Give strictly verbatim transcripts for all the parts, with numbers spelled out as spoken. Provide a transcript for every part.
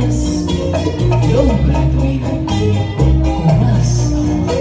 es el hombre de tu vida con más amor.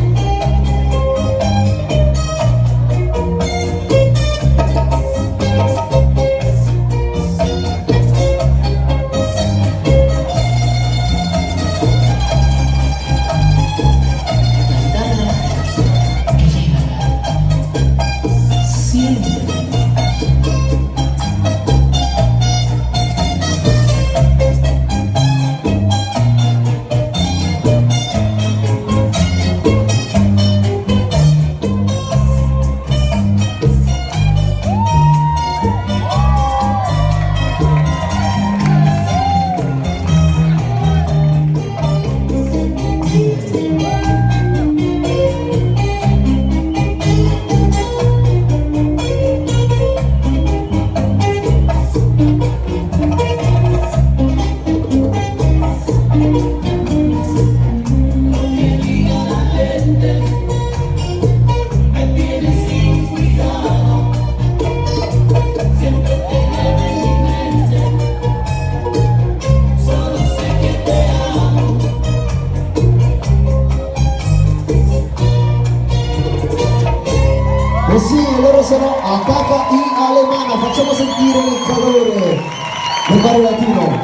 E sì, loro sono Akaka y Alemana, facciamo sentire il calore del Bar Latino.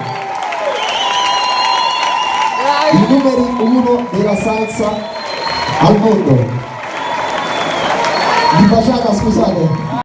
I numeri uno della salsa al mondo. Di Bachata, scusate.